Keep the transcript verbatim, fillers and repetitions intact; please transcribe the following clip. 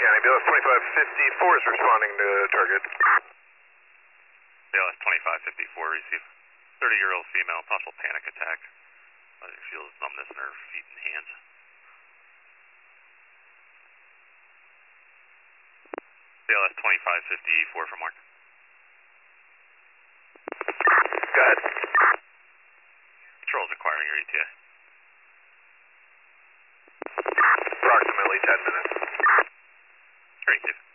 County. B L S twenty-five fifty-four is responding to target. B L S twenty-five fifty-four, receive. thirty-year-old female, possible panic attack. I feel numbness in her feet and hands. B L S twenty-five fifty-four for Mark. Go ahead. Control's acquiring your E T A. Approximately ten minutes. Great, Dave.